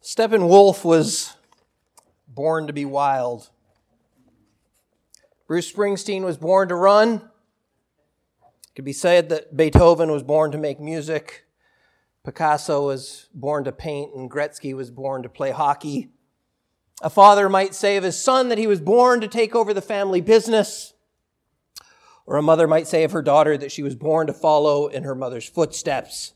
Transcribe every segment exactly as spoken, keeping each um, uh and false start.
Steppenwolf was born to be wild. Bruce Springsteen was born to run. It could be said that Beethoven was born to make music. Picasso was born to paint, and Gretzky was born to play hockey. A father might say of his son that he was born to take over the family business. Or a mother might say of her daughter that she was born to follow in her mother's footsteps.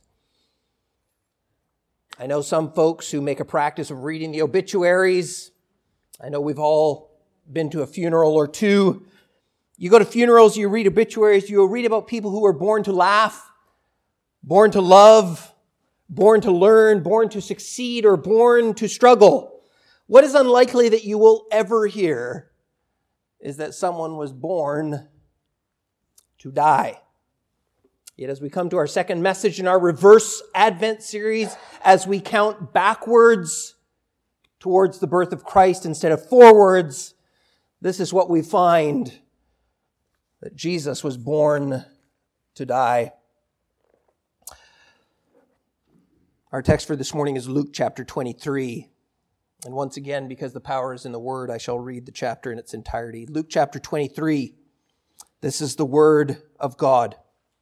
I know some folks who make a practice of reading the obituaries. I know we've all been to a funeral or two. You go to funerals, you read obituaries, you read about people who were born to laugh, born to love, born to learn, born to succeed, or born to struggle. What is unlikely that you will ever hear is that someone was born to die. Yet as we come to our second message in our reverse Advent series, as we count backwards towards the birth of Christ instead of forwards, this is what we find, that Jesus was born to die. Our text for this morning is Luke chapter twenty-three. And once again, because the power is in the Word, I shall read the chapter in its entirety. Luke chapter twenty-three. This is the Word of God.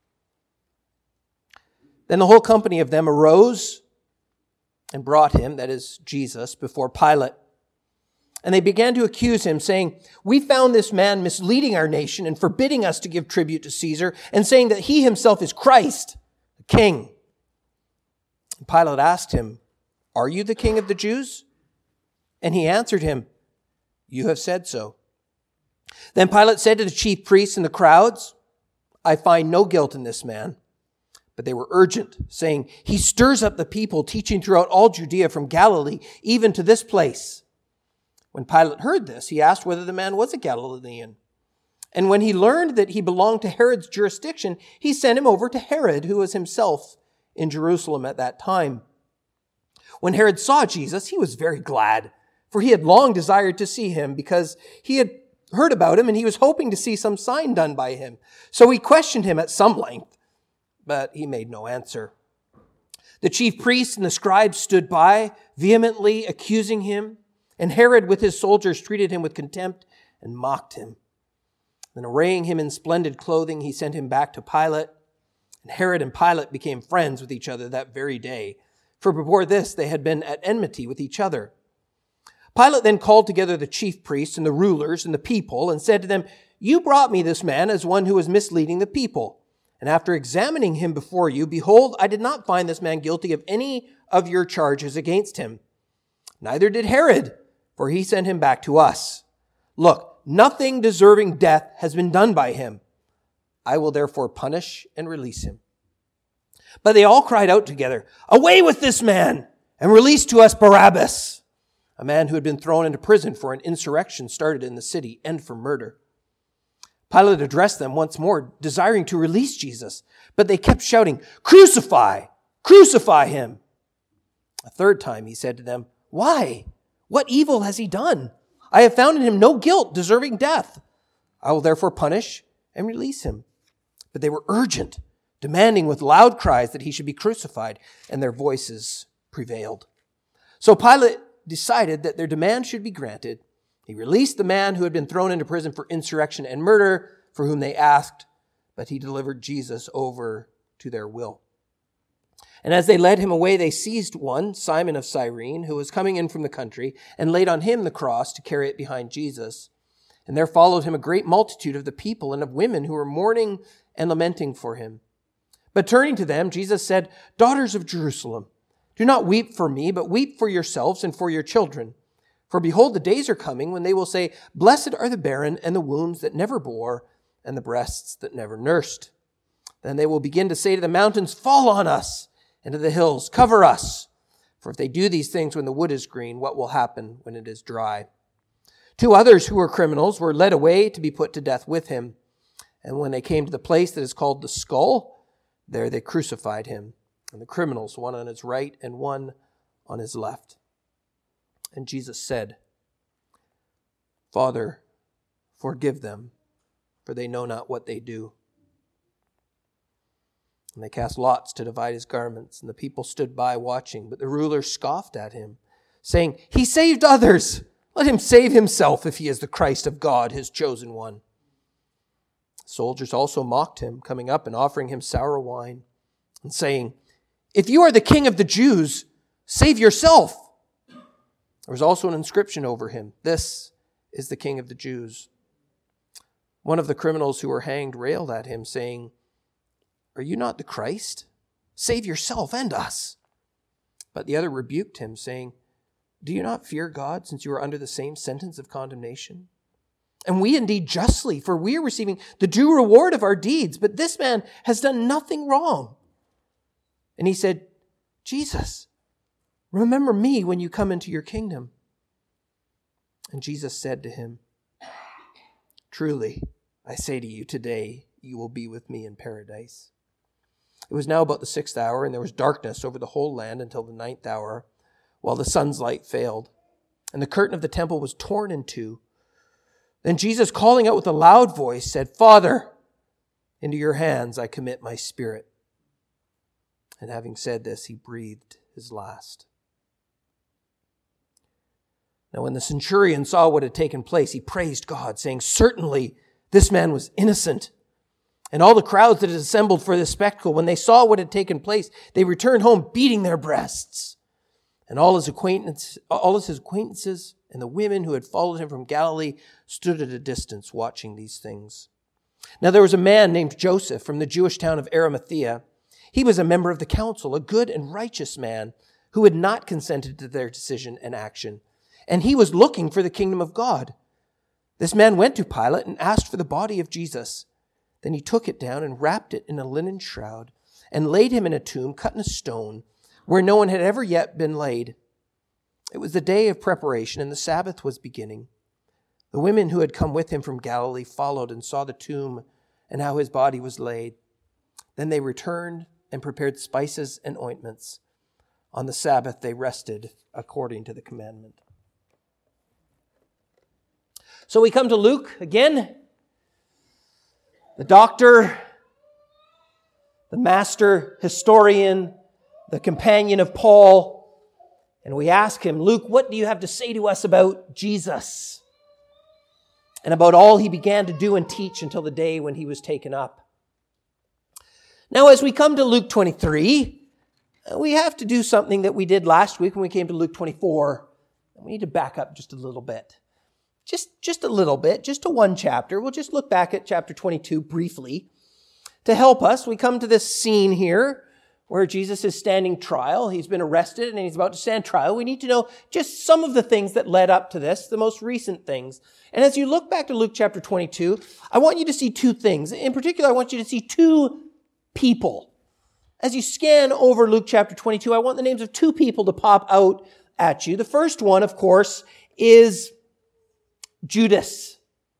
Then the whole company of them arose and brought him, that is Jesus, before Pilate. And they began to accuse him, saying, "We found this man misleading our nation and forbidding us to give tribute to Caesar, and saying that he himself is Christ, the king." And Pilate asked him, "Are you the king of the Jews?" And he answered him, "You have said so." Then Pilate said to the chief priests and the crowds, "I find no guilt in this man." But they were urgent, saying, "He stirs up the people, teaching throughout all Judea from Galilee, even to this place." When Pilate heard this, he asked whether the man was a Galilean. And when he learned that he belonged to Herod's jurisdiction, he sent him over to Herod, who was himself in Jerusalem at that time. When Herod saw Jesus, he was very glad, for he had long desired to see him, because he had heard about him, and he was hoping to see some sign done by him. So he questioned him at some length, but he made no answer. The chief priests and the scribes stood by, vehemently accusing him, and Herod with his soldiers treated him with contempt and mocked him. Then arraying him in splendid clothing, he sent him back to Pilate. And Herod and Pilate became friends with each other that very day, for before this they had been at enmity with each other. Pilate then called together the chief priests and the rulers and the people and said to them, "You brought me this man as one who was misleading the people. And after examining him before you, behold, I did not find this man guilty of any of your charges against him. Neither did Herod, for he sent him back to us. Look, nothing deserving death has been done by him. I will therefore punish and release him." But they all cried out together, "Away with this man, and release to us Barabbas," a man who had been thrown into prison for an insurrection started in the city and for murder. Pilate addressed them once more, desiring to release Jesus, but they kept shouting, "Crucify! Crucify him!" A third time he said to them, "Why? What evil has he done? I have found in him no guilt deserving death. I will therefore punish and release him." But they were urgent, demanding with loud cries that he should be crucified, and their voices prevailed. So Pilate decided that their demand should be granted. He released the man who had been thrown into prison for insurrection and murder, for whom they asked, but he delivered Jesus over to their will. And as they led him away, they seized one, Simon of Cyrene, who was coming in from the country, and laid on him the cross to carry it behind Jesus. And there followed him a great multitude of the people and of women who were mourning and lamenting for him. But turning to them, Jesus said, "Daughters of Jerusalem, do not weep for me, but weep for yourselves and for your children. For behold, the days are coming when they will say, 'Blessed are the barren and the wombs that never bore and the breasts that never nursed.' Then they will begin to say to the mountains, 'Fall on us,' and to the hills, 'Cover us.' For if they do these things when the wood is green, what will happen when it is dry?" Two others who were criminals were led away to be put to death with him. And when they came to the place that is called the Skull, there they crucified him, and the criminals, one on his right and one on his left. And Jesus said, "Father, forgive them, for they know not what they do." And they cast lots to divide his garments, and the people stood by watching. But the ruler scoffed at him, saying, "He saved others. Let him save himself if he is the Christ of God, his chosen one." Soldiers also mocked him, coming up and offering him sour wine and saying, "If you are the king of the Jews, save yourself." There was also an inscription over him, "This is the King of the Jews." One of the criminals who were hanged railed at him, saying, "Are you not the Christ? Save yourself and us." But the other rebuked him, saying, "Do you not fear God, since you are under the same sentence of condemnation? And we indeed justly, for we are receiving the due reward of our deeds, but this man has done nothing wrong." And he said, "Jesus, remember me when you come into your kingdom." And Jesus said to him, "Truly, I say to you, today you will be with me in paradise." It was now about the sixth hour, and there was darkness over the whole land until the ninth hour, while the sun's light failed, and the curtain of the temple was torn in two. Then Jesus, calling out with a loud voice, said, "Father, into your hands I commit my spirit." And having said this, he breathed his last. Now when the centurion saw what had taken place, he praised God, saying, "Certainly this man was innocent." And all the crowds that had assembled for this spectacle, when they saw what had taken place, they returned home beating their breasts. And all his acquaintance, all his acquaintances and the women who had followed him from Galilee stood at a distance watching these things. Now there was a man named Joseph from the Jewish town of Arimathea. He was a member of the council, a good and righteous man who had not consented to their decision and action. And he was looking for the kingdom of God. This man went to Pilate and asked for the body of Jesus. Then he took it down and wrapped it in a linen shroud and laid him in a tomb cut in a stone where no one had ever yet been laid. It was the day of preparation and the Sabbath was beginning. The women who had come with him from Galilee followed and saw the tomb and how his body was laid. Then they returned and prepared spices and ointments. On the Sabbath they rested according to the commandment. So we come to Luke again, the doctor, the master historian, the companion of Paul, and we ask him, "Luke, what do you have to say to us about Jesus and about all he began to do and teach until the day when he was taken up?" Now, as we come to Luke twenty-three, we have to do something that we did last week when we came to Luke twenty-four. We need to back up just a little bit. Just, just a little bit, just to one chapter. We'll just look back at chapter twenty-two briefly. To help us, we come to this scene here where Jesus is standing trial. He's been arrested and he's about to stand trial. We need to know just some of the things that led up to this, the most recent things. And as you look back to Luke chapter twenty-two, I want you to see two things. In particular, I want you to see two people. As you scan over Luke chapter twenty-two, I want the names of two people to pop out at you. The first one, of course, is Judas.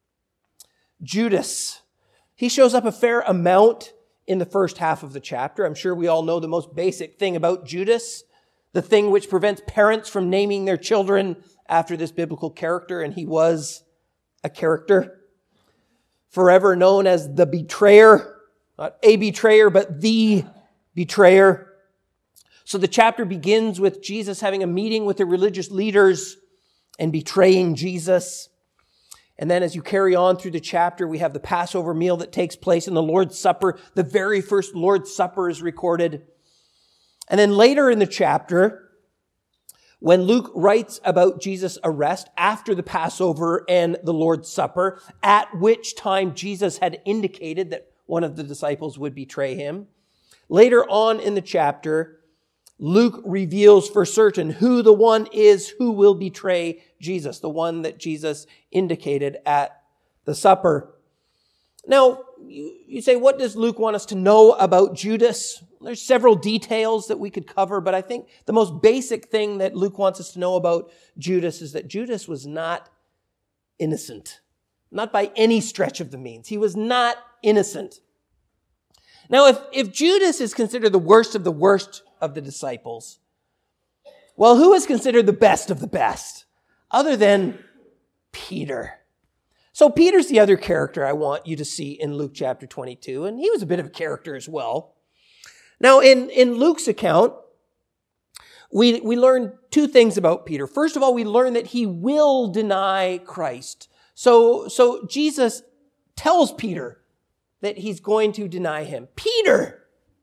Judas. He shows up a fair amount in the first half of the chapter. I'm sure we all know the most basic thing about Judas, the thing which prevents parents from naming their children after this biblical character, and he was a character. Forever known as the betrayer, not a betrayer, but the betrayer. So the chapter begins with Jesus having a meeting with the religious leaders and betraying Jesus. And then as you carry on through the chapter, we have the Passover meal that takes place in the Lord's Supper. The very first Lord's Supper is recorded. And then later in the chapter, when Luke writes about Jesus' arrest after the Passover and the Lord's Supper, at which time Jesus had indicated that one of the disciples would betray him, later on in the chapter, Luke reveals for certain who the one is who will betray Jesus, the one that Jesus indicated at the supper. Now, you, you say, what does Luke want us to know about Judas? There's several details that we could cover, but I think the most basic thing that Luke wants us to know about Judas is that Judas was not innocent. Not by any stretch of the means. He was not innocent. Now, if, if Judas is considered the worst of the worst of the disciples, well, who is considered the best of the best other than Peter? So Peter's the other character I want you to see in Luke chapter twenty-two, and he was a bit of a character as well. Now, in, in Luke's account, we, we learn two things about Peter. First of all, we learn that he will deny Christ. So, so Jesus tells Peter that he's going to deny him. Peter!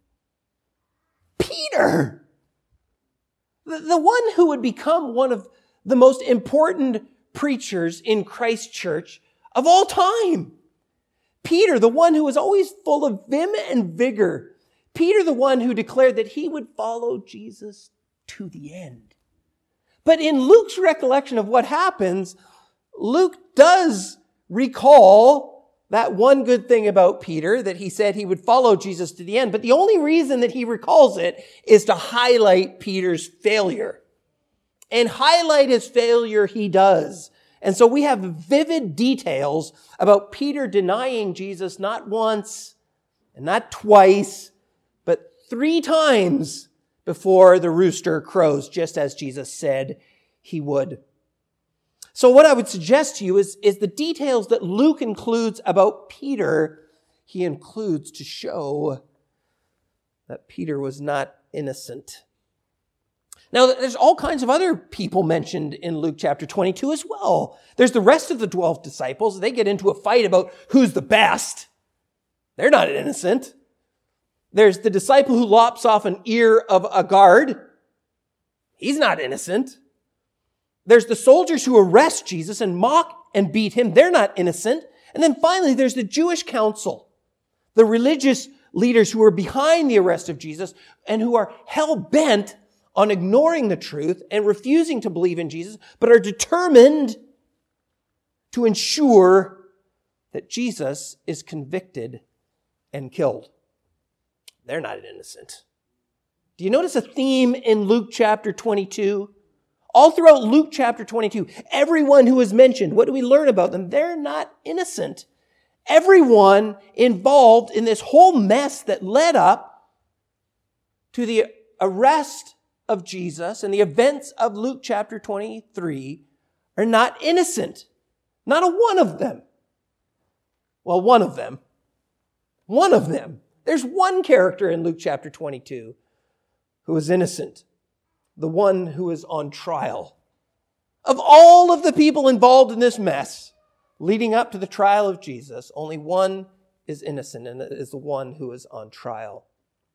Peter! The, the one who would become one of the most important preachers in Christ's church of all time. Peter, the one who was always full of vim and vigor. Peter, the one who declared that he would follow Jesus to the end. But in Luke's recollection of what happens, Luke does recall that one good thing about Peter, that he said he would follow Jesus to the end. But the only reason that he recalls it is to highlight Peter's failure. And highlight his failure he does. And so we have vivid details about Peter denying Jesus not once and not twice, but three times before the rooster crows, just as Jesus said he would. So what I would suggest to you is, is the details that Luke includes about Peter, he includes to show that Peter was not innocent. Now, there's all kinds of other people mentioned in Luke chapter twenty-two as well. There's the rest of the twelve disciples. They get into a fight about who's the best. They're not innocent. There's the disciple who lops off an ear of a guard. He's not innocent. There's the soldiers who arrest Jesus and mock and beat him. They're not innocent. And then finally, there's the Jewish council, the religious leaders who are behind the arrest of Jesus and who are hell-bent on ignoring the truth and refusing to believe in Jesus, but are determined to ensure that Jesus is convicted and killed. They're not innocent. Do you notice a theme in Luke chapter twenty-two? All throughout Luke chapter twenty-two, everyone who is mentioned, what do we learn about them? They're not innocent. Everyone involved in this whole mess that led up to the arrest of Jesus and the events of Luke chapter twenty-three are not innocent. Not a one of them. Well, one of them. One of them. There's one character in Luke chapter twenty-two who is innocent. The one who is on trial. Of all of the people involved in this mess leading up to the trial of Jesus, only one is innocent, and it is the one who is on trial.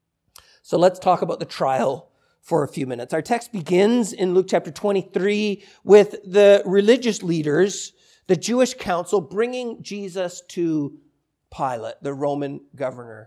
So let's talk about the trial for a few minutes. Our text begins in Luke chapter twenty-three with the religious leaders, the Jewish council, bringing Jesus to Pilate, the Roman governor.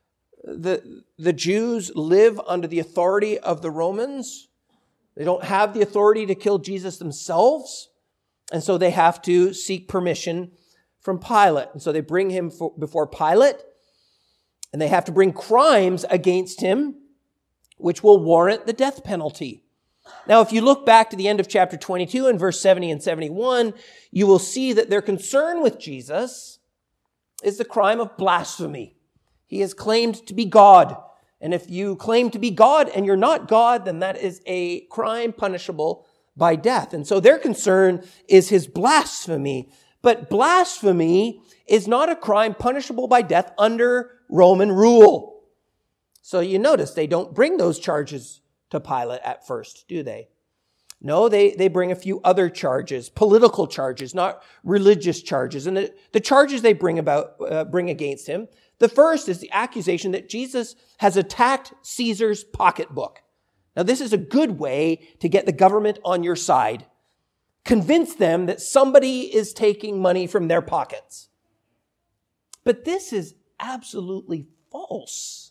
The, the Jews live under the authority of the Romans. They don't have the authority to kill Jesus themselves, and so they have to seek permission from Pilate. And so they bring him for, before Pilate, and they have to bring crimes against him, which will warrant the death penalty. Now, if you look back to the end of chapter twenty-two and verse seventy and seventy-one, you will see that their concern with Jesus is the crime of blasphemy. He is claimed to be God. And if you claim to be God and you're not God, then that is a crime punishable by death. And so their concern is his blasphemy. But blasphemy is not a crime punishable by death under Roman rule. So you notice they don't bring those charges to Pilate at first, do they? No, they, they bring a few other charges, political charges, not religious charges. And the, the charges they bring about uh, bring against him, the first is the accusation that Jesus has attacked Caesar's pocketbook. Now, this is a good way to get the government on your side. Convince them that somebody is taking money from their pockets. But this is absolutely false.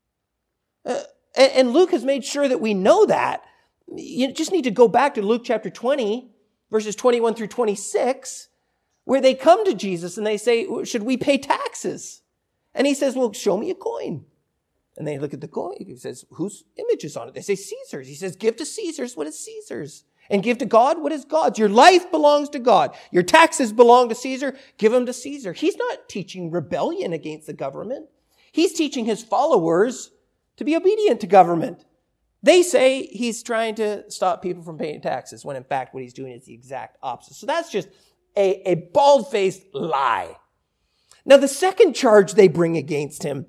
Uh, and, and Luke has made sure that we know that. You just need to go back to Luke chapter twenty, verses twenty-one through twenty-six, where they come to Jesus and they say, should we pay taxes? And he says, well, show me a coin. And they look at the coin. He says, whose image is on it? They say, Caesar's. He says, give to Caesar's what is Caesar's. And give to God what is God's. Your life belongs to God. Your taxes belong to Caesar. Give them to Caesar. He's not teaching rebellion against the government. He's teaching his followers to be obedient to government. They say he's trying to stop people from paying taxes, when in fact what he's doing is the exact opposite. So that's just a, a bald-faced lie. Now, the second charge they bring against him,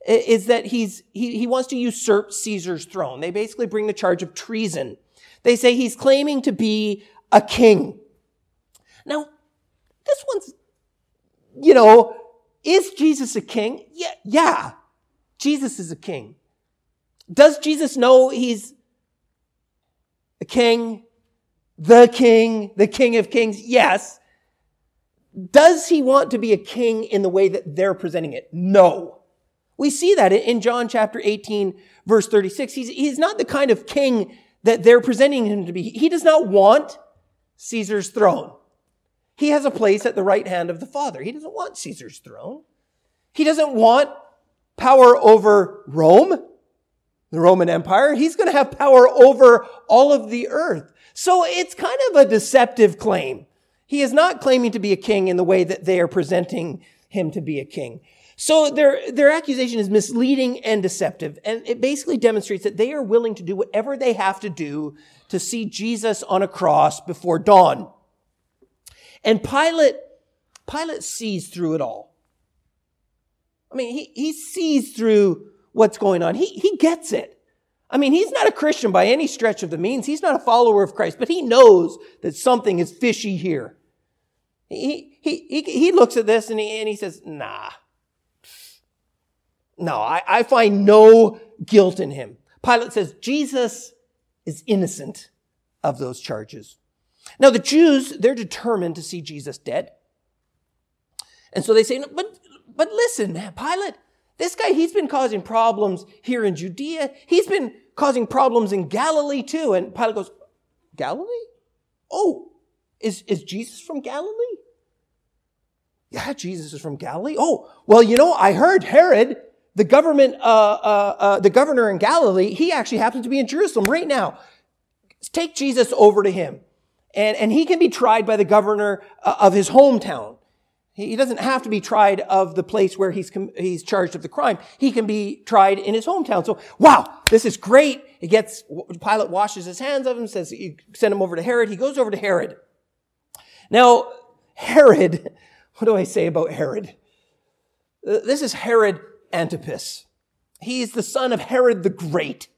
is that he's he, he wants to usurp Caesar's throne. They basically bring the charge of treason. They say he's claiming to be a king. Now, this one's, you know, is Jesus a king? Yeah, yeah. Jesus is a king. Does Jesus know he's a king? The king, the king of kings? Yes. Does he want to be a king in the way that they're presenting it? No. We see that in John chapter eighteen, verse thirty-six. He's, he's not the kind of king that they're presenting him to be. He does not want Caesar's throne. He has a place at the right hand of the Father. He doesn't want Caesar's throne. He doesn't want power over Rome, the Roman Empire. He's going to have power over all of the earth. So it's kind of a deceptive claim. He is not claiming to be a king in the way that they are presenting him to be a king. So their, their accusation is misleading and deceptive. And it basically demonstrates that they are willing to do whatever they have to do to see Jesus on a cross before dawn. And Pilate, Pilate sees through it all. I mean, he, he sees through what's going on. He, he gets it. I mean, he's not a Christian by any stretch of the means. He's not a follower of Christ, but he knows that something is fishy here. He, he, he, he looks at this and he, and he says, nah. No, I, I find no guilt in him. Pilate says, Jesus is innocent of those charges. Now, the Jews, they're determined to see Jesus dead. And so they say, no, but, but listen, Pilate, this guy, he's been causing problems here in Judea. He's been causing problems in Galilee too. And Pilate goes, Galilee? Oh, is, is Jesus from Galilee? Yeah, Jesus is from Galilee. Oh, well, you know, I heard Herod, the government, uh, uh, uh, the governor in Galilee, he actually happens to be in Jerusalem right now. Take Jesus over to him. And, and he can be tried by the governor of his hometown. He doesn't have to be tried of the place where he's, he's charged of the crime. He can be tried in his hometown. So, wow, this is great. He gets, Pilate washes his hands of him, says, you send him over to Herod. He goes over to Herod. Now, Herod, what do I say about Herod? This is Herod Antipas. He's the son of Herod the Great,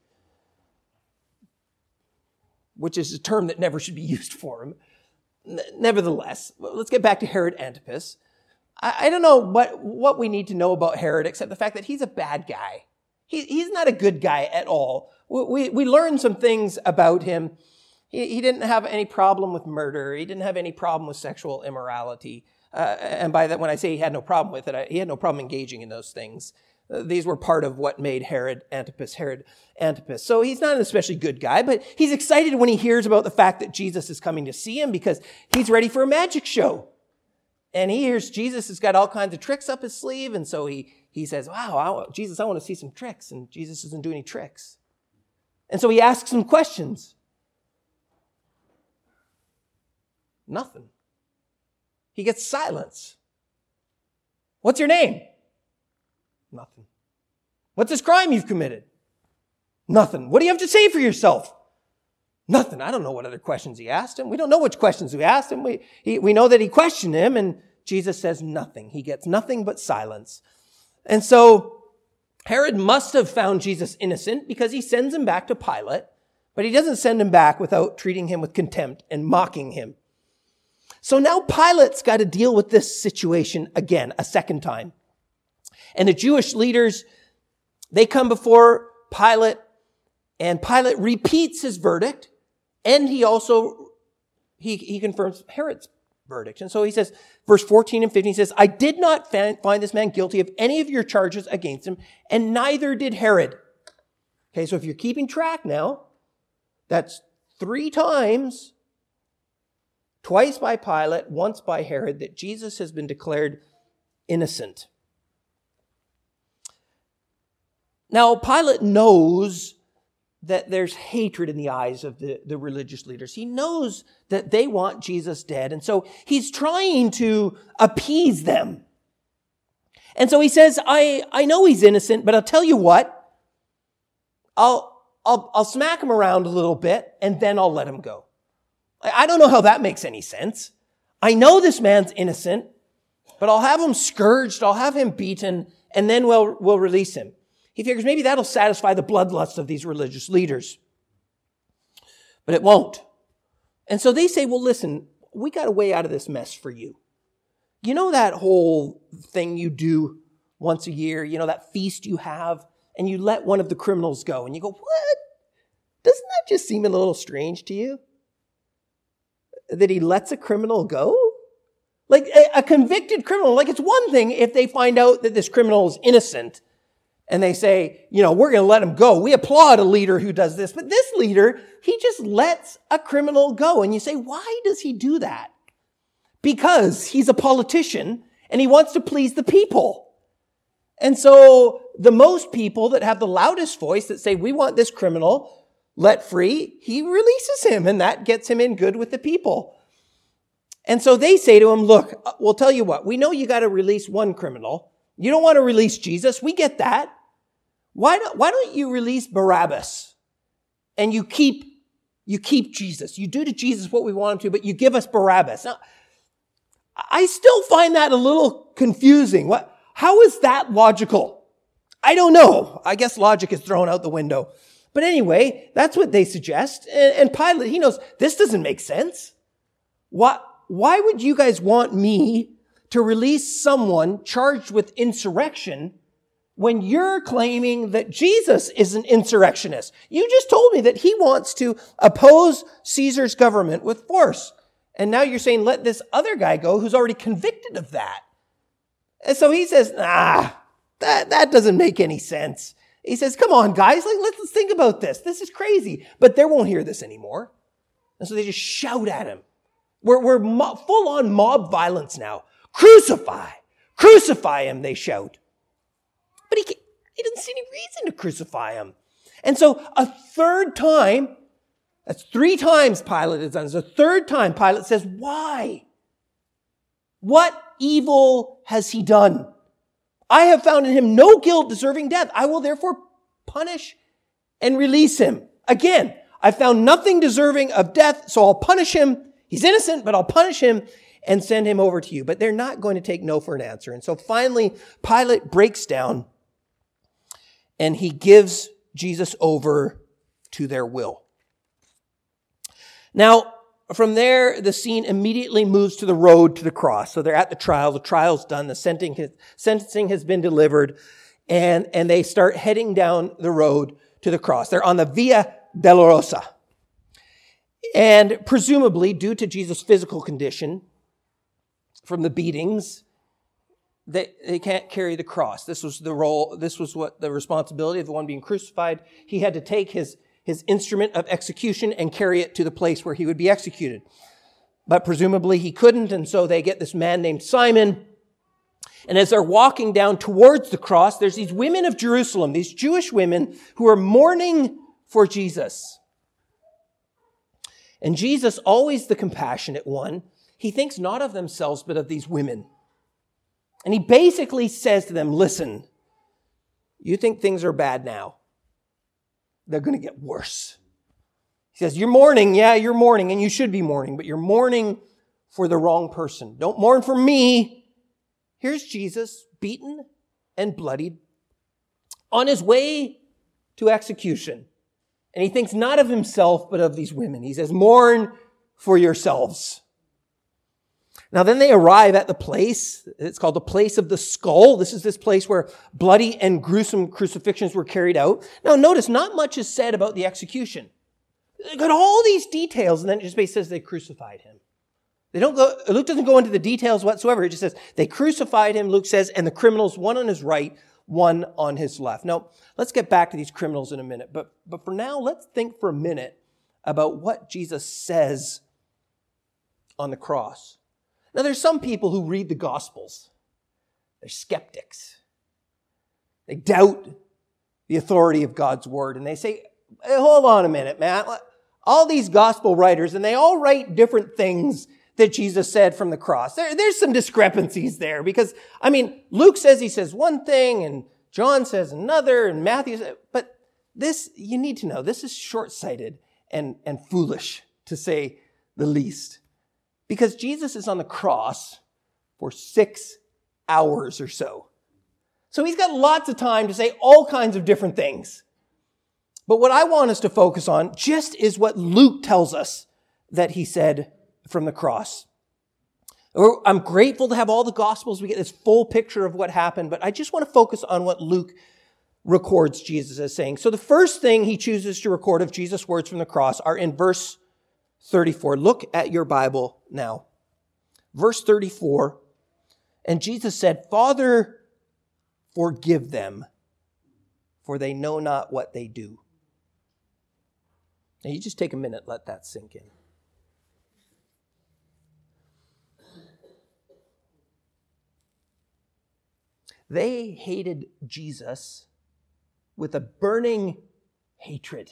which is a term that never should be used for him. Nevertheless, let's get back to Herod Antipas. I, I don't know what, what we need to know about Herod except the fact that he's a bad guy. He, he's not a good guy at all. We, we learned some things about him. He, he didn't have any problem with murder. He didn't have any problem with sexual immorality. Uh, and by that, when I say he had no problem with it, I, he had no problem engaging in those things. Uh, these were part of what made Herod Antipas Herod Antipas. So he's not an especially good guy, but he's excited when he hears about the fact that Jesus is coming to see him because he's ready for a magic show. And he hears Jesus has got all kinds of tricks up his sleeve. And so he, he says, wow, I want, Jesus, I want to see some tricks. And Jesus doesn't do any tricks. And so he asks some questions. Nothing. He gets silence. What's your name? Nothing. What's this crime you've committed? Nothing. What do you have to say for yourself? Nothing. I don't know what other questions he asked him. We don't know which questions we asked him. We, he, we know that he questioned him, and Jesus says nothing. He gets nothing but silence. And so Herod must have found Jesus innocent because he sends him back to Pilate, but he doesn't send him back without treating him with contempt and mocking him. So now Pilate's got to deal with this situation again, a second time. And the Jewish leaders, they come before Pilate, and Pilate repeats his verdict, and he also, he, he confirms Herod's verdict. And so he says, verse fourteen and fifteen, he says, I did not find this man guilty of any of your charges against him, and neither did Herod. Okay, so if you're keeping track now, that's three times, twice by Pilate, once by Herod, that Jesus has been declared innocent. Now, Pilate knows that there's hatred in the eyes of the, the religious leaders. He knows that they want Jesus dead. And so he's trying to appease them. And so he says, I, I know he's innocent, but I'll tell you what, I'll, I'll, I'll smack him around a little bit and then I'll let him go. I, I don't know how that makes any sense. I know this man's innocent, but I'll have him scourged, I'll have him beaten, and then we'll, we'll release him. He figures maybe that'll satisfy the bloodlust of these religious leaders. But it won't. And so they say, well, listen, we got a way out of this mess for you. You know that whole thing you do once a year, you know, that feast you have, and you let one of the criminals go, and you go, what? Doesn't that just seem a little strange to you? That he lets a criminal go? Like a, a convicted criminal, like it's one thing if they find out that this criminal is innocent, and they say, you know, we're going to let him go. We applaud a leader who does this. But this leader, he just lets a criminal go. And you say, why does he do that? Because he's a politician and he wants to please the people. And so the most people that have the loudest voice that say, we want this criminal let free, he releases him, and that gets him in good with the people. And so they say to him, look, we'll tell you what, we know you got to release one criminal. You don't want to release Jesus. We get that. Why don't, why don't you release Barabbas and you keep, you keep Jesus? You do to Jesus what we want him to, but you give us Barabbas. Now, I still find that a little confusing. What? How is that logical? I don't know. I guess logic is thrown out the window. But anyway, that's what they suggest. And, and Pilate, he knows this doesn't make sense. Why, why would you guys want me to release someone charged with insurrection when you're claiming that Jesus is an insurrectionist? You just told me that he wants to oppose Caesar's government with force. And now you're saying, let this other guy go who's already convicted of that. And so he says, nah, that, that doesn't make any sense. He says, come on, guys, like, let's, let's think about this. This is crazy. But they won't hear this anymore. And so they just shout at him. We're, we're mo- full-on mob violence now. Crucify! Crucify him, they shout. But he, he didn't see any reason to crucify him. And so a third time, that's three times Pilate has done this. A third time Pilate says, why? What evil has he done? I have found in him no guilt deserving death. I will therefore punish and release him. Again, I found nothing deserving of death, so I'll punish him. He's innocent, but I'll punish him and send him over to you. But they're not going to take no for an answer. And so finally, Pilate breaks down and he gives Jesus over to their will. Now, from there, the scene immediately moves to the road to the cross. So they're at the trial. The trial's done. The sentencing has been delivered. And, and they start heading down the road to the cross. They're on the Via Dolorosa. And presumably, due to Jesus' physical condition from the beatings, they, they can't carry the cross. This was the role, this was what the responsibility of the one being crucified. He had to take his his instrument of execution and carry it to the place where he would be executed. But presumably he couldn't, and so they get this man named Simon. And as they're walking down towards the cross, there's these women of Jerusalem, these Jewish women who are mourning for Jesus. And Jesus, always the compassionate one, he thinks not of themselves, but of these women. And he basically says to them, listen, you think things are bad now. They're going to get worse. He says, you're mourning. Yeah, you're mourning, and you should be mourning, but you're mourning for the wrong person. Don't mourn for me. Here's Jesus, beaten and bloodied, on his way to execution. And he thinks not of himself, but of these women. He says, mourn for yourselves. Now then they arrive at the place. It's called the place of the skull. This is this place where bloody and gruesome crucifixions were carried out. Now notice, not much is said about the execution. They got all these details, and then it just basically says they crucified him. They don't go, Luke doesn't go into the details whatsoever. It just says they crucified him, Luke says, and the criminals, one on his right, one on his left. Now, let's get back to these criminals in a minute. But, but for now, let's think for a minute about what Jesus says on the cross. Now, there's some people who read the Gospels. They're skeptics. They doubt the authority of God's word. And they say, hey, hold on a minute, man. All these gospel writers, and they all write different things that Jesus said from the cross. There, there's some discrepancies there because, I mean, Luke says he says one thing, and John says another, and Matthew says, but this, you need to know, this is short-sighted and, and foolish, to say the least. Because Jesus is on the cross for six hours or so. So he's got lots of time to say all kinds of different things. But what I want us to focus on just is what Luke tells us that he said from the cross. I'm grateful to have all the Gospels. We get this full picture of what happened, but I just want to focus on what Luke records Jesus as saying. So the first thing he chooses to record of Jesus' words from the cross are in verse thirty-four. Look at your Bible now. Verse thirty-four, and Jesus said, Father, forgive them, for they know not what they do. Now you just take a minute, let that sink in. They hated Jesus with a burning hatred.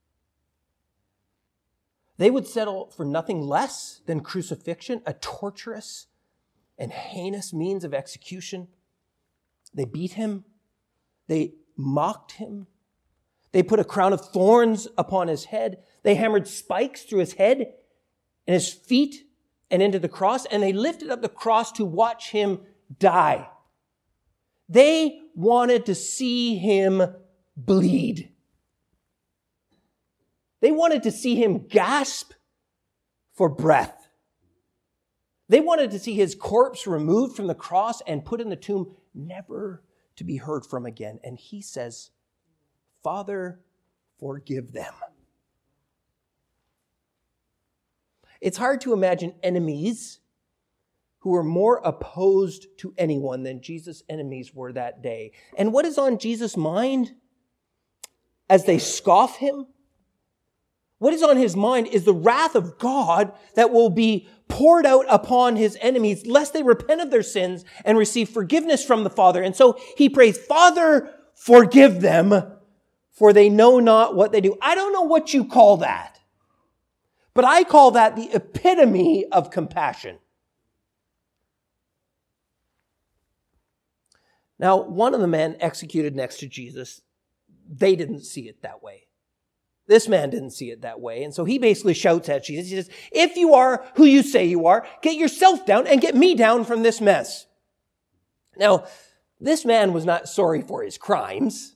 They would settle for nothing less than crucifixion, a torturous and heinous means of execution. They beat him. They mocked him. They put a crown of thorns upon his head. They hammered spikes through his head and his feet and into the cross, and they lifted up the cross to watch him die. They wanted to see him bleed. They wanted to see him gasp for breath. They wanted to see his corpse removed from the cross and put in the tomb, never to be heard from again. And he says, Father, forgive them. It's hard to imagine enemies who were more opposed to anyone than Jesus' enemies were that day. And what is on Jesus' mind as they scoff him? What is on his mind is the wrath of God that will be poured out upon his enemies, lest they repent of their sins and receive forgiveness from the Father. And so he prays, Father, forgive them, for they know not what they do. I don't know what you call that, but I call that the epitome of compassion. Now, one of the men executed next to Jesus, they didn't see it that way. This man didn't see it that way. And so he basically shouts at Jesus. He says, if you are who you say you are, get yourself down and get me down from this mess. Now, this man was not sorry for his crimes.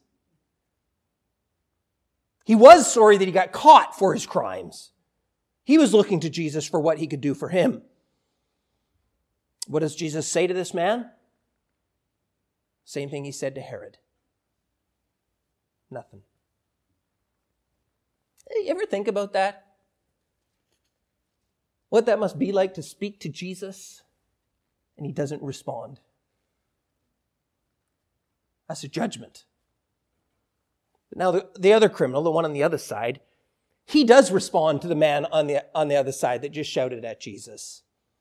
He was sorry that he got caught for his crimes. He was looking to Jesus for what he could do for him. What does Jesus say to this man? Same thing he said to Herod. Nothing. You ever think about that? What that must be like to speak to Jesus and he doesn't respond. That's a judgment. But now the, the other criminal, the one on the other side, he does respond to the man on the, on the other side that just shouted at Jesus.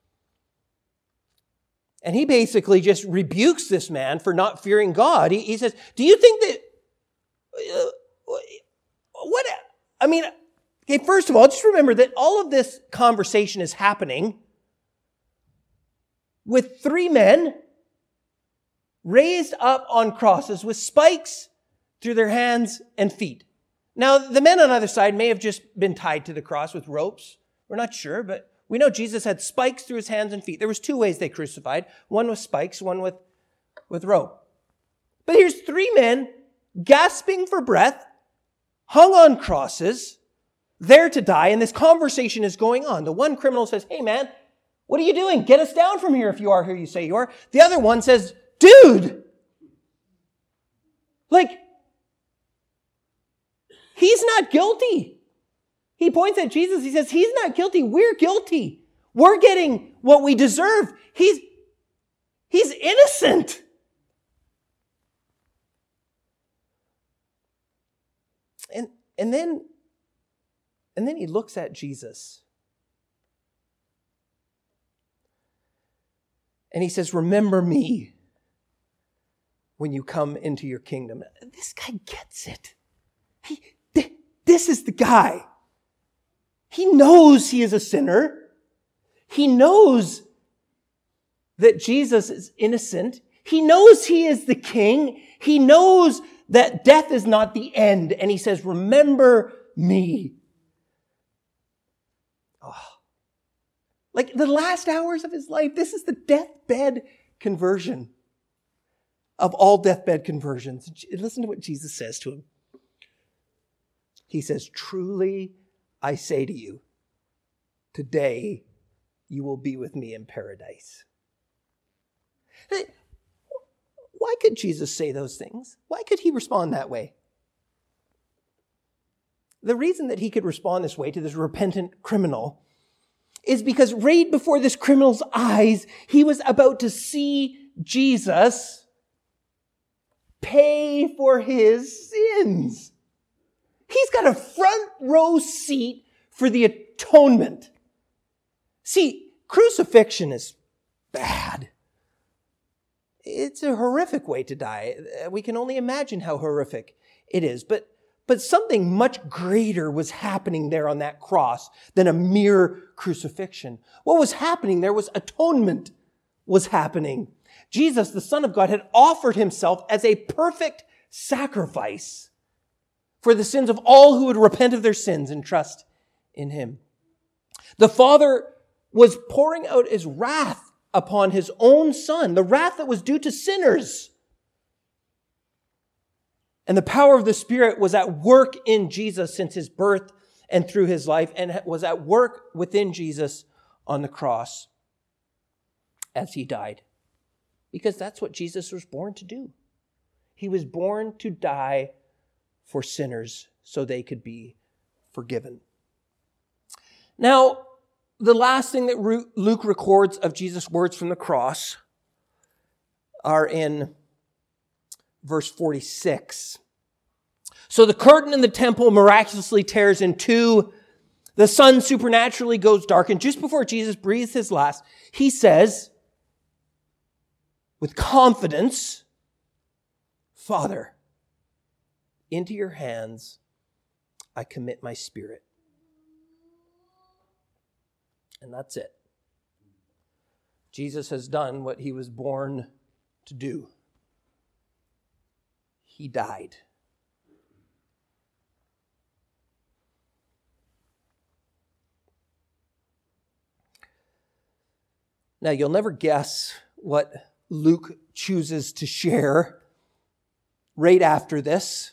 And he basically just rebukes this man for not fearing God. He, he says, do you think that, uh, what, I mean, okay, first of all, just remember that all of this conversation is happening with three men raised up on crosses with spikes through their hands and feet. Now, the men on the other side may have just been tied to the cross with ropes. We're not sure, but we know Jesus had spikes through his hands and feet. There was two ways they crucified. One with spikes, one with, with rope. But here's three men gasping for breath, hung on crosses, there to die, and this conversation is going on. The one criminal says, hey man, what are you doing? Get us down from here if you are who you say you are. The other one says, dude, like, he's not guilty. He points at Jesus. He says, he's not guilty. We're guilty. We're getting what we deserve. He's, he's innocent. And, and then, and then he looks at Jesus. And he says, remember me when you come into your kingdom. This guy gets it. He, th- this is the guy. He knows he is a sinner. He knows that Jesus is innocent. He knows he is the king. He knows that death is not the end. And he says, remember me. Oh. Like the last hours of his life, this is the deathbed conversion. of all deathbed conversions. Listen to what Jesus says to him. He says, "Truly, I say to you, today you will be with me in paradise." Why could Jesus say those things? Why could he respond that way? The reason that he could respond this way to this repentant criminal is because right before this criminal's eyes, he was about to see Jesus pay for his sins. He's got a front row seat for the atonement. See, crucifixion is bad. It's a horrific way to die. We can only imagine how horrific it is. But, but something much greater was happening there on that cross than a mere crucifixion. What was happening there was atonement was happening. Jesus, the Son of God, had offered himself as a perfect sacrifice for the sins of all who would repent of their sins and trust in him. The Father was pouring out his wrath upon his own Son, the wrath that was due to sinners. And the power of the Spirit was at work in Jesus since his birth and through his life, and was at work within Jesus on the cross as he died. Because that's what Jesus was born to do. He was born to die for sinners so they could be forgiven. Now, the last thing that Luke records of Jesus' words from the cross are in verse forty-six. So the curtain in the temple miraculously tears in two. The sun supernaturally goes dark. And just before Jesus breathes his last, he says, with confidence, "Father, into your hands I commit my spirit." And that's it. Jesus has done what he was born to do. He died. Now, you'll never guess what Luke chooses to share right after this.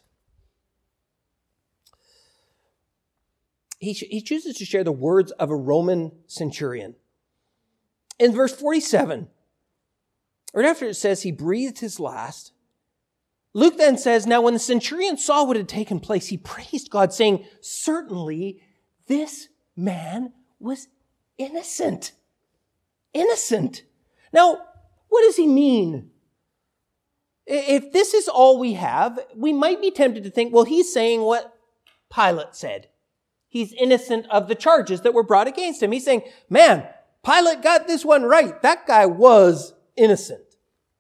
He, he chooses to share the words of a Roman centurion. In verse forty-seven, right after it says he breathed his last, Luke then says, "Now when the centurion saw what had taken place, he praised God, saying, 'Certainly this man was innocent.'" Innocent. Now, what does he mean? If this is all we have, we might be tempted to think, well, he's saying what Pilate said. He's innocent of the charges that were brought against him. He's saying, man, Pilate got this one right. That guy was innocent.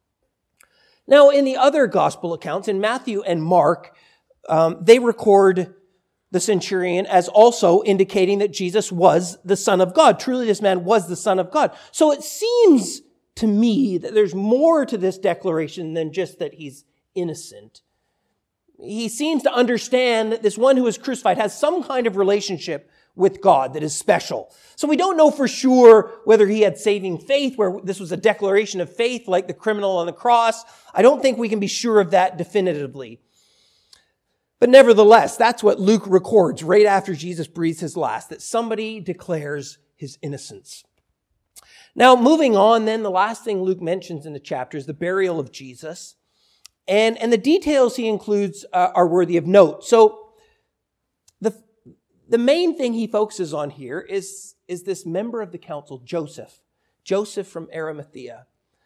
Now, in the other gospel accounts, in Matthew and Mark, um, they record the centurion as also indicating that Jesus was the Son of God. Truly, this man was the Son of God. So it seems to me that there's more to this declaration than just that he's innocent. He seems to understand that this one who was crucified has some kind of relationship with God that is special. So we don't know for sure whether he had saving faith, where this was a declaration of faith like the criminal on the cross. I don't think we can be sure of that definitively. But nevertheless, that's what Luke records right after Jesus breathes his last, that somebody declares his innocence. Now, moving on then, the last thing Luke mentions in the chapter is the burial of Jesus. And, and the details he includes uh, are worthy of note. So the, the main thing he focuses on here is, is this member of the council, Joseph. Joseph from Arimathea.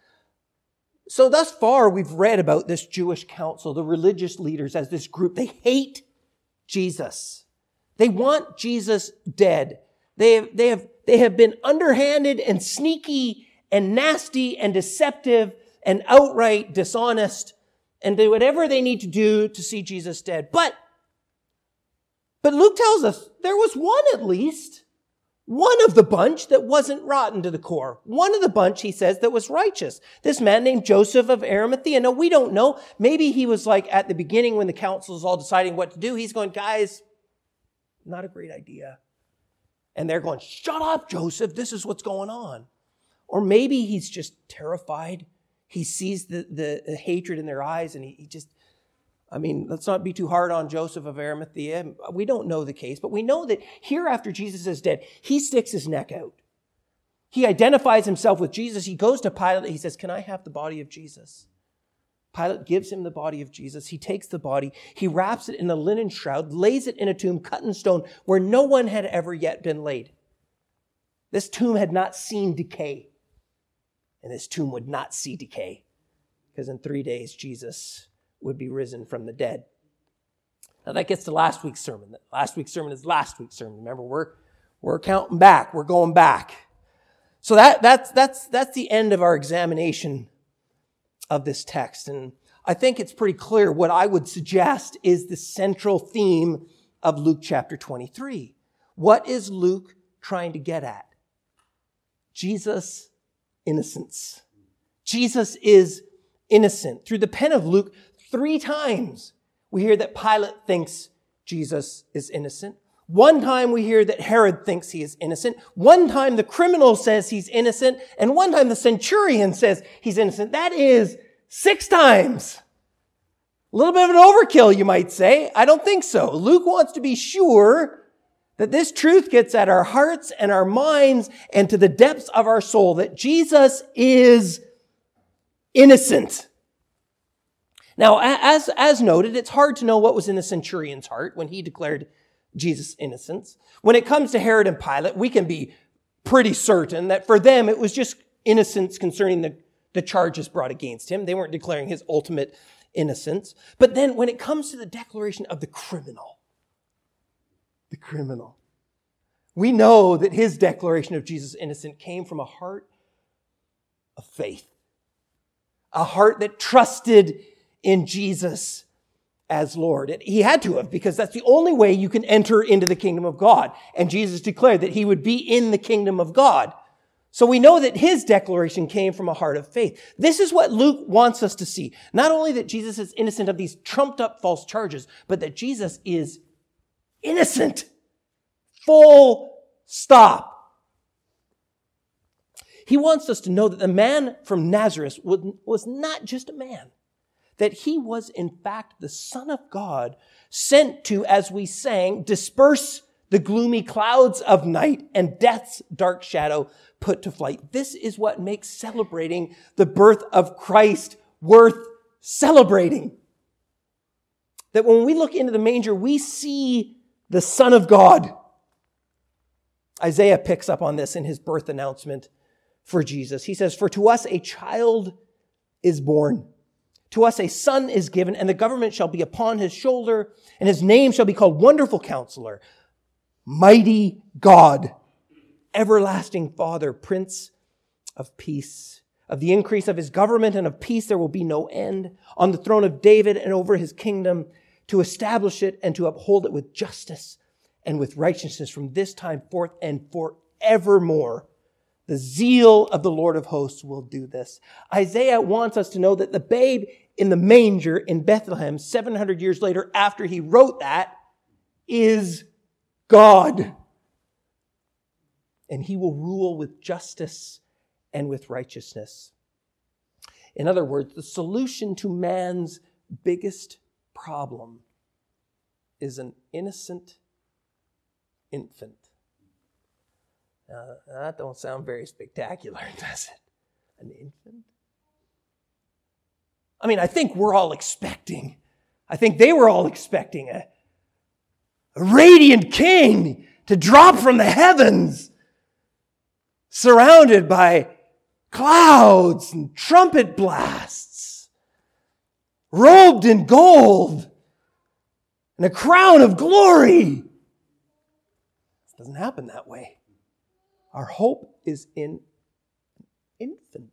So thus far, we've read about this Jewish council, the religious leaders as this group. They hate Jesus. They want Jesus dead. They have, they have, they have been underhanded and sneaky and nasty and deceptive and outright dishonest and do whatever they need to do to see Jesus dead. But, but Luke tells us there was one at least, one of the bunch that wasn't rotten to the core. One of the bunch, he says, that was righteous. This man named Joseph of Arimathea. Now, we don't know. Maybe he was like at the beginning when the council is all deciding what to do. He's going, guys, not a great idea. And they're going, shut up, Joseph. This is what's going on. Or maybe he's just terrified. He sees the, the, the hatred in their eyes, and he, he just, I mean, let's not be too hard on Joseph of Arimathea. We don't know the case, but we know that here after Jesus is dead, he sticks his neck out. He identifies himself with Jesus. He goes to Pilate. He says, can I have the body of Jesus? Pilate gives him the body of Jesus. He takes the body. He wraps it in a linen shroud, lays it in a tomb cut in stone where no one had ever yet been laid. This tomb had not seen decay. And this tomb would not see decay. Because in three days, Jesus would be risen from the dead. Now that gets to last week's sermon. Last week's sermon is last week's sermon. Remember, we're, we're counting back. We're going back. So that, that's, that's, that's the end of our examination of this text. And I think it's pretty clear what I would suggest is the central theme of Luke chapter twenty-three. What is Luke trying to get at? Jesus' innocence. Jesus is innocent. Through the pen of Luke, three times we hear that Pilate thinks Jesus is innocent. One time we hear that Herod thinks he is innocent. One time the criminal says he's innocent. And one time the centurion says he's innocent. That is six times. A little bit of an overkill, you might say. I don't think so. Luke wants to be sure that this truth gets at our hearts and our minds and to the depths of our soul, that Jesus is innocent. Now, as, as noted, it's hard to know what was in the centurion's heart when he declared Jesus' innocence. When it comes to Herod and Pilate, we can be pretty certain that for them it was just innocence concerning the, the charges brought against him. They weren't declaring his ultimate innocence. But then when it comes to the declaration of the criminal, the criminal, we know that his declaration of Jesus' innocence came from a heart of faith, a heart that trusted in Jesus as Lord. And he had to have, because that's the only way you can enter into the kingdom of God. And Jesus declared that he would be in the kingdom of God. So we know that his declaration came from a heart of faith. This is what Luke wants us to see. Not only that Jesus is innocent of these trumped up false charges, but that Jesus is innocent. Full stop. He wants us to know that the man from Nazareth was not just a man, that he was in fact the Son of God, sent to, as we sang, disperse the gloomy clouds of night and death's dark shadow put to flight. This is what makes celebrating the birth of Christ worth celebrating. That when we look into the manger, we see the Son of God. Isaiah picks up on this in his birth announcement for Jesus. He says, "For to us a child is born. To us a son is given, and the government shall be upon his shoulder, and his name shall be called Wonderful Counselor, Mighty God, Everlasting Father, Prince of Peace. Of the increase of his government and of peace there will be no end, on the throne of David and over his kingdom, to establish it and to uphold it with justice and with righteousness from this time forth and forevermore. The zeal of the Lord of hosts will do this." Isaiah wants us to know that the babe in the manger in Bethlehem, seven hundred years later after he wrote that, is God. And he will rule with justice and with righteousness. In other words, the solution to man's biggest problem is an innocent infant. Uh, that don't sound very spectacular, does it? An infant? I mean, I think we're all expecting, I think they were all expecting a, a radiant king to drop from the heavens, surrounded by clouds and trumpet blasts, robed in gold and a crown of glory. It doesn't happen that way. Our hope is in an infant.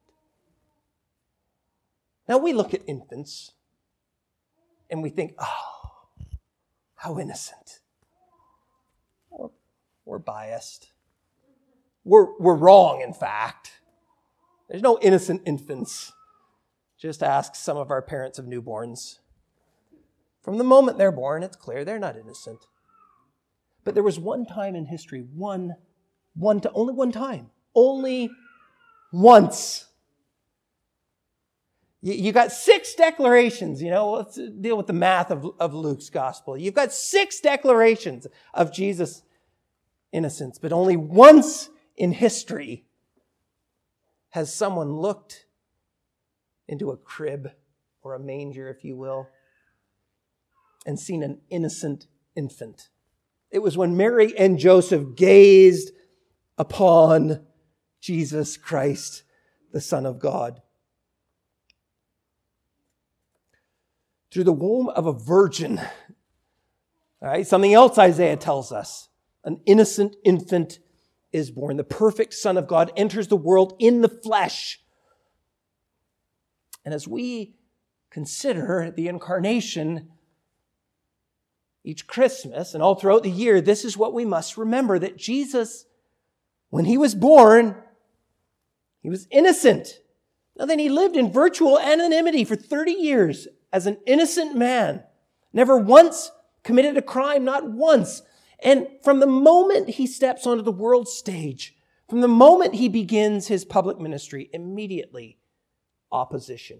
Now we look at infants and we think, oh, how innocent. We're, we're biased. We're, we're wrong, in fact. There's no innocent infants. Just ask some of our parents of newborns. From the moment they're born, it's clear they're not innocent. But there was one time in history, one One to only one time, only once, You, you got six declarations, you know, let's deal with the math of, of Luke's gospel. You've got six declarations of Jesus' innocence, but only once in history has someone looked into a crib or a manger, if you will, and seen an innocent infant. It was when Mary and Joseph gazed upon Jesus Christ, the Son of God. Through the womb of a virgin. All right, something else Isaiah tells us. An innocent infant is born. The perfect Son of God enters the world in the flesh. And as we consider the incarnation each Christmas and all throughout the year, this is what we must remember, that Jesus, when he was born, he was innocent. Now then, he lived in virtual anonymity for thirty years as an innocent man, never once committed a crime, not once. And from the moment he steps onto the world stage, from the moment he begins his public ministry, immediately opposition.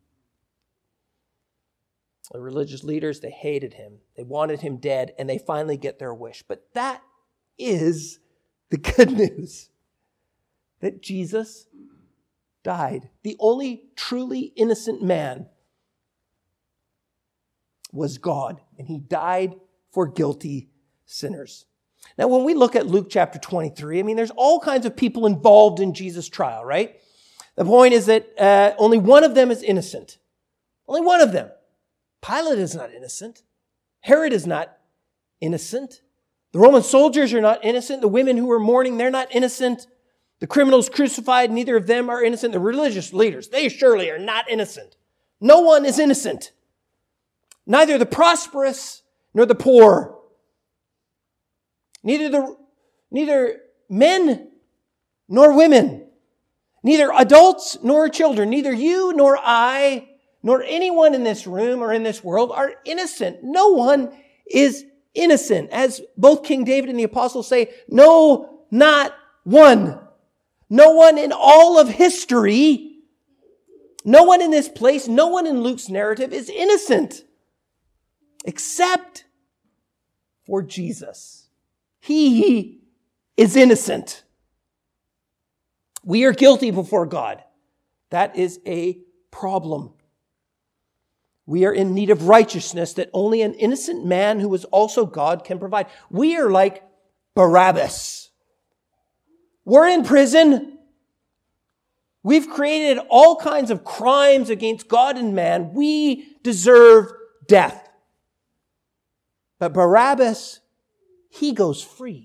The religious leaders, they hated him. They wanted him dead, and they finally get their wish. But that is the good news, that Jesus died. The only truly innocent man was God, and he died for guilty sinners. Now, when we look at Luke chapter twenty-three, I mean, there's all kinds of people involved in Jesus' trial, right? The point is that uh, only one of them is innocent. Only one of them. Pilate is not innocent. Herod is not innocent. The Roman soldiers are not innocent. The women who were mourning, they're not innocent. The criminals crucified, neither of them are innocent. The religious leaders, they surely are not innocent. No one is innocent. Neither the prosperous nor the poor. Neither the, neither men nor women. Neither adults nor children. Neither you nor I nor anyone in this room or in this world are innocent. No one is innocent. As both King David and the apostles say, no, not one. No one in all of history, no one in this place, no one in Luke's narrative is innocent. Except for Jesus. He is innocent. We are guilty before God. That is a problem. We are in need of righteousness that only an innocent man who is also God can provide. We are like Barabbas. We're in prison. We've created all kinds of crimes against God and man. We deserve death. But Barabbas, he goes free.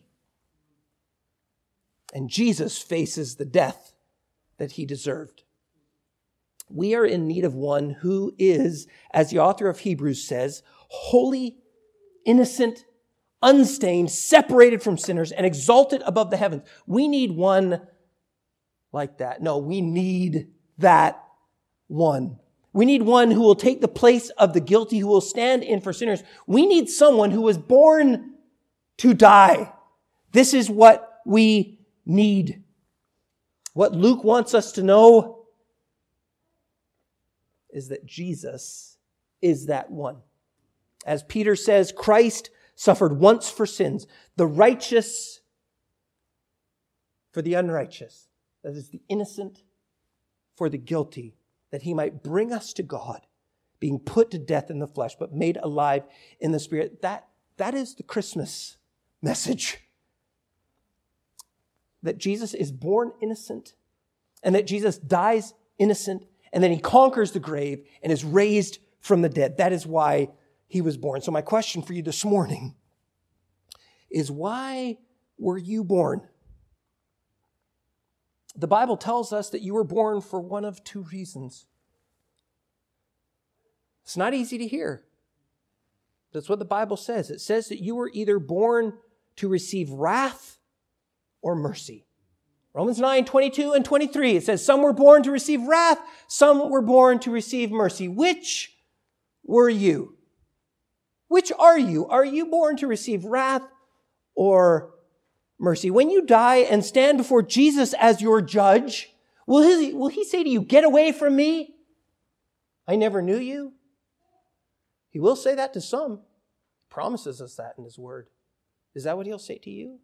And Jesus faces the death that he deserved. We are in need of one who is, as the author of Hebrews says, holy, innocent, unstained, separated from sinners, and exalted above the heavens. We need one like that. No, we need that one. We need one who will take the place of the guilty, who will stand in for sinners. We need someone who was born to die. This is what we need. What Luke wants us to know is that Jesus is that one. As Peter says, Christ suffered once for sins, the righteous for the unrighteous. That is, the innocent for the guilty, that he might bring us to God, being put to death in the flesh, but made alive in the spirit. That, that is the Christmas message. That Jesus is born innocent, and that Jesus dies innocent, and then he conquers the grave and is raised from the dead. That is why he was born. So my question for you this morning is, why were you born? The Bible tells us that you were born for one of two reasons. It's not easy to hear. That's what the Bible says. It says that you were either born to receive wrath or mercy. Romans nine, twenty-two and twenty-three, it says, some were born to receive wrath, some were born to receive mercy. Which were you? Which are you? Are you born to receive wrath or mercy? When you die and stand before Jesus as your judge, will he, will he say to you, get away from me? I never knew you? He will say that to some. He promises us that in his word. Is that what he'll say to you?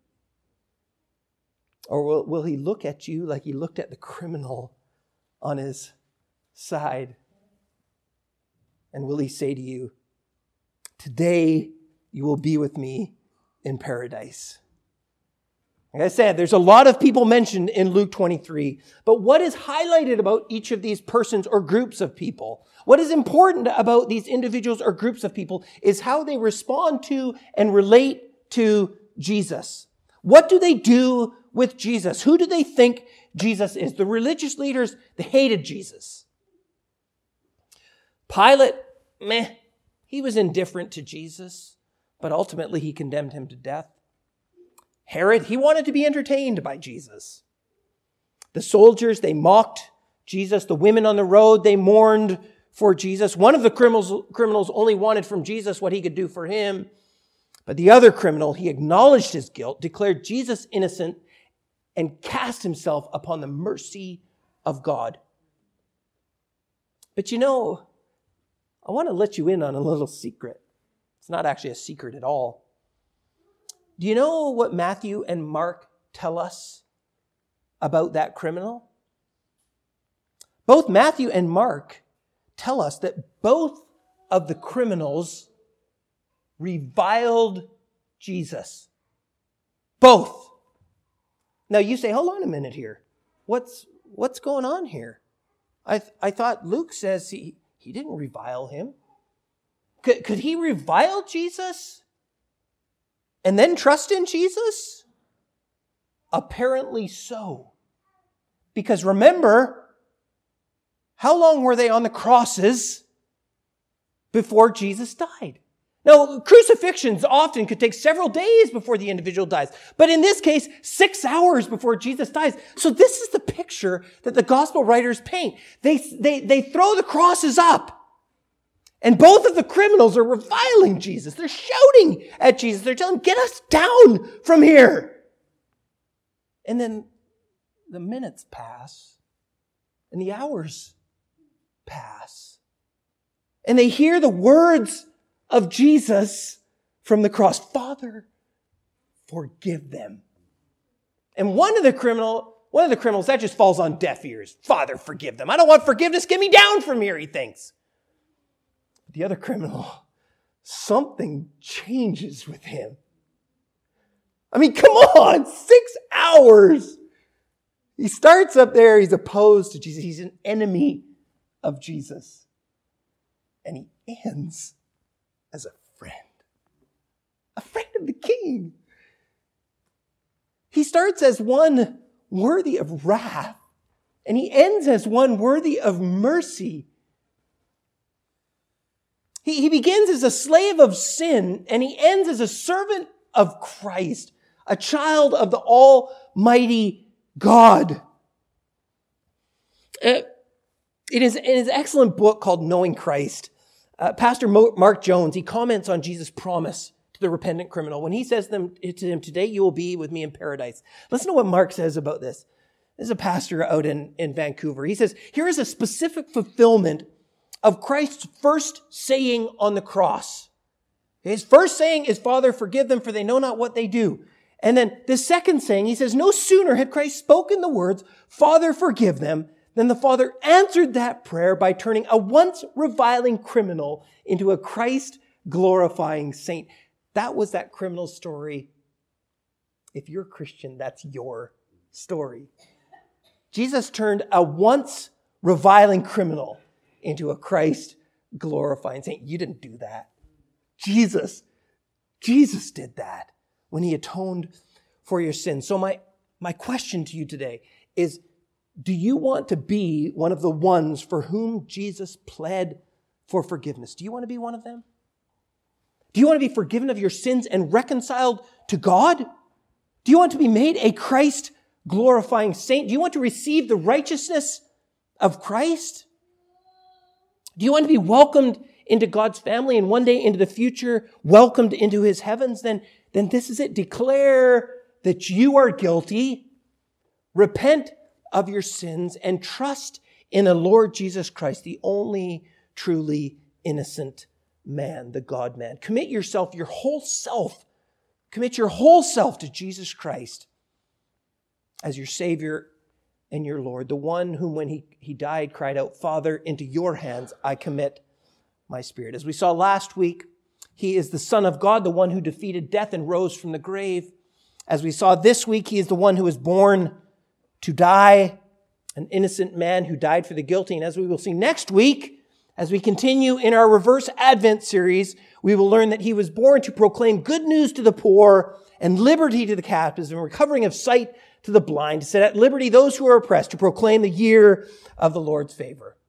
Or will, will he look at you like he looked at the criminal on his side? And will he say to you, today you will be with me in paradise? Like I said, there's a lot of people mentioned in Luke twenty-three, but what is highlighted about each of these persons or groups of people? What is important about these individuals or groups of people is how they respond to and relate to Jesus. What do they do with Jesus? Who do they think Jesus is? The religious leaders, they hated Jesus. Pilate, meh, he was indifferent to Jesus, but ultimately he condemned him to death. Herod, he wanted to be entertained by Jesus. The soldiers, they mocked Jesus. The women on the road, they mourned for Jesus. One of the criminals, criminals only wanted from Jesus what he could do for him. But the other criminal, he acknowledged his guilt, declared Jesus innocent, and cast himself upon the mercy of God. But you know, I want to let you in on a little secret. It's not actually a secret at all. Do you know what Matthew and Mark tell us about that criminal? Both Matthew and Mark tell us that both of the criminals reviled Jesus. Both. Now you say, hold on a minute here. What's, what's going on here? I, th- I thought Luke says he, he didn't revile him. Could, could he revile Jesus and then trust in Jesus? Apparently so. Because remember, how long were they on the crosses before Jesus died? Now, crucifixions often could take several days before the individual dies. But in this case, six hours before Jesus dies. So this is the picture that the gospel writers paint. They, they, they throw the crosses up. And both of the criminals are reviling Jesus. They're shouting at Jesus. They're telling him, get us down from here. And then the minutes pass and the hours pass. And they hear the words of Jesus from the cross. Father, forgive them. And one of the criminal, one of the criminals, that just falls on deaf ears. Father, forgive them. I don't want forgiveness. Get me down from here, he thinks. The other criminal, something changes with him. I mean, come on, six hours. He starts up there, he's opposed to Jesus. He's an enemy of Jesus. And he ends as a friend. A friend of the king. He starts as one worthy of wrath, and he ends as one worthy of mercy. He, he begins as a slave of sin, and he ends as a servant of Christ, a child of the Almighty God. Uh, it is in his excellent book called Knowing Christ, uh, Pastor Mo- Mark Jones, he comments on Jesus' promise to the repentant criminal. When he says them, to him, today you will be with me in paradise. Listen to what Mark says about this. This is a pastor out in, in Vancouver. He says, here is a specific fulfillment of Christ's first saying on the cross. His first saying is, Father, forgive them, for they know not what they do. And then the second saying, he says, no sooner had Christ spoken the words, Father, forgive them, than the Father answered that prayer by turning a once reviling criminal into a Christ-glorifying saint. That was that criminal story. If you're a Christian, that's your story. Jesus turned a once reviling criminal into a Christ-glorifying saint. You didn't do that. Jesus, Jesus did that when he atoned for your sins. So my, my question to you today is, do you want to be one of the ones for whom Jesus pled for forgiveness? Do you want to be one of them? Do you want to be forgiven of your sins and reconciled to God? Do you want to be made a Christ-glorifying saint? Do you want to receive the righteousness of Christ? Do you want to be welcomed into God's family and one day into the future welcomed into his heavens? Then, then this is it. Declare that you are guilty, repent of your sins, and trust in the Lord Jesus Christ, the only truly innocent man, the God-man. Commit yourself, your whole self, commit your whole self to Jesus Christ as your Savior and your Lord, the one whom when he, he died cried out, Father, into your hands I commit my spirit. As we saw last week, he is the Son of God, the one who defeated death and rose from the grave. As we saw this week, he is the one who was born to die, an innocent man who died for the guilty. And as we will see next week, as we continue in our Reverse Advent series, we will learn that he was born to proclaim good news to the poor and liberty to the captives and recovering of sight to the blind, to set at liberty those who are oppressed, to proclaim the year of the Lord's favor.